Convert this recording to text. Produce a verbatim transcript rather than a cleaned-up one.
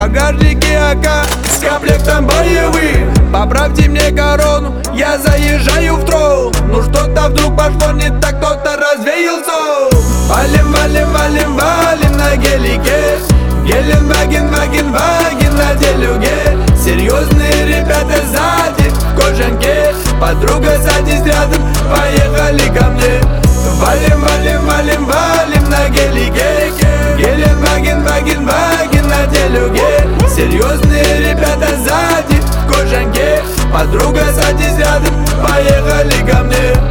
Багажники АК с комплектом боевым. Поправьте мне корону, я заезжаю в трол. Ну что-то вдруг пошло не так, кто-то развеял сон. Валим, валим, валим, валим на гелике. Геленваген, ваген, ваген на делюге. Серьезные ребята сзади в кожанке. Подруга садись рядом, поехали ко мне. Валим, валим, валим, валим на гелике. Геленваген, ваген, ваген на делюге. Серьезные ребята сзади в кожанке. Подруга садись рядом, поехали ко мне.